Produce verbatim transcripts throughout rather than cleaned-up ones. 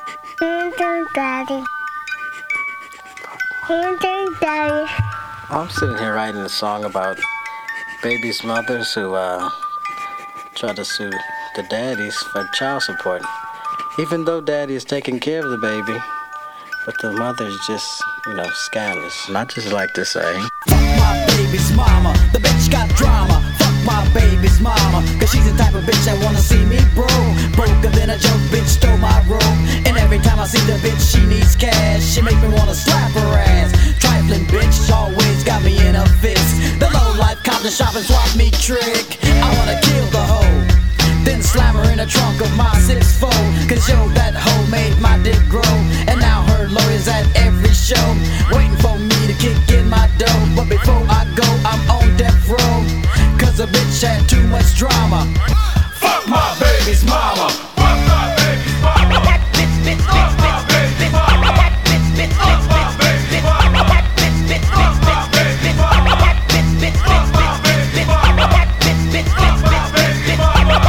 Hands on Daddy. Hands on Daddy. I'm sitting here writing a song about babies' mothers who uh, try to sue the daddies for child support. Even though daddy is taking care of the baby, but the mother's just, you know, scandalous. And I just like to say, fuck my baby's mama, the bitch got drama. Fuck my baby's mama, cause she's the type of bitch that wanna see me broke. Broker than a joke, bitch stole my room. And every time I see the bitch, she needs cash. She make me wanna slap her ass. Trifling bitch always got me in a fist. The low life cop the shop and swap me trick. I wanna kill the hoe, then slam her in the trunk of my six four. Cause yo, that hoe made my dick grow. And now her lawyer's at every show, waiting for me to kick in my dough. But before I go, I'm on death row, cause the bitch had too much drama. Fuck my baby's mama. Fuck my baby's mama. Fuck my baby's mama. Fuck my baby's mama. Fuck my baby's mama. Fuck my baby's mama. Fuck my baby's mama. Fuck my baby's mama. Fuck my baby's mama. Fuck my baby's mama. Fuck my baby's mama. Fuck my baby's mama.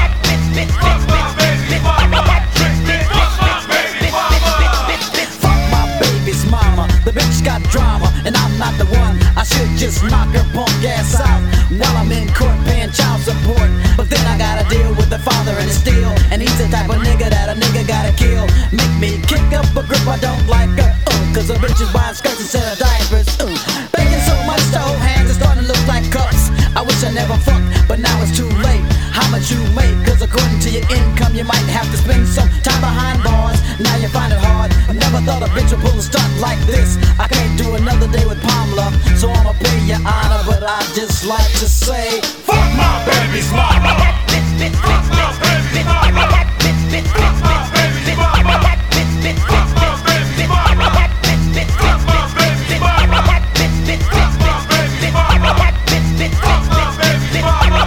Fuck my baby's mama. The bitch got drama, and I'm not the one. I should just knock her punk ass out while I'm in court paying child support. But then I gotta deal with the father and his steel, and he's the type of nigga that a nigga gotta kill. Make me kick up a grip I don't like her, uh, cause a bitch is buying skirts instead of diapers. uh. Begging so much to hold hands, it's starting to look like cups. I wish I never fucked, but now it's too late. How much you make, cause according to your income you might have to spend some time behind bars. Now you find it hard. I never thought a bitch would pull a stunt like this. I can't do another day with Pamela, so I'ma pay your honor. But I just like to say, fuck my baby's mama. Fuck my baby's mama. Fuck my baby's mama. Fuck my baby's mama. Fuck my baby's mama. Fuck my baby's mama. Fuck my baby's mama. Fuck my baby's mama. Fuck my baby's mama. Fuck my baby's mama. Fuck my baby's mama.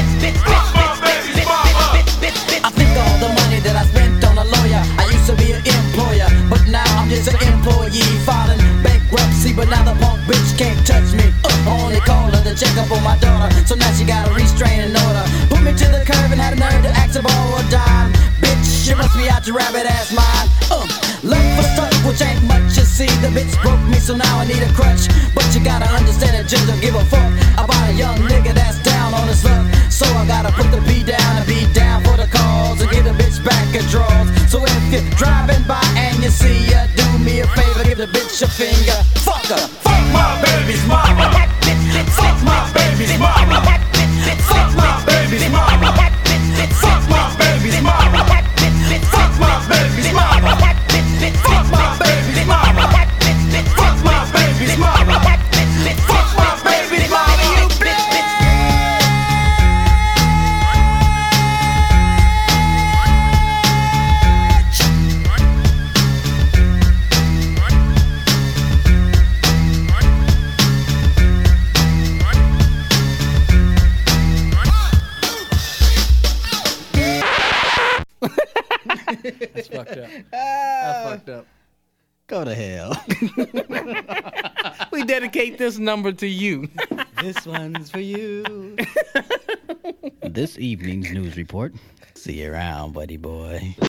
I think all the money that I spent on a lawyer, I used to be an employer, but now I'm just an employee filing bankruptcy. But now the punk bitch can't touch me. uh, I only call her to check up on my daughter, so now she got a restraining order. Put me to the curb and had a nerve to ask to borrow a dime. Bitch, you must be out your rabbit ass mind. uh, Left for stuck, which ain't much, you see. The bitch broke me, so now I need a crutch. But you gotta understand that just don't give a fuck about a young nigga that's down on his luck. So I gotta put the B down and be down for the cause, and give the bitch back her draws. So if you're driving by and you see her, do me a favor, give the bitch a finger. Fuck her. Fuck my baby's mama. Fuck my baby's mama. Fuck my baby's mama. Fuck my baby's mama. Fuck my baby's mama. Fuck my baby's mama. Fuck my baby's mama. Fuck my baby's mama. You bitch. That's fucked up. That's fucked up. Go to hell. We dedicate this number to you. This one's for you. This evening's news report. See you around, buddy boy.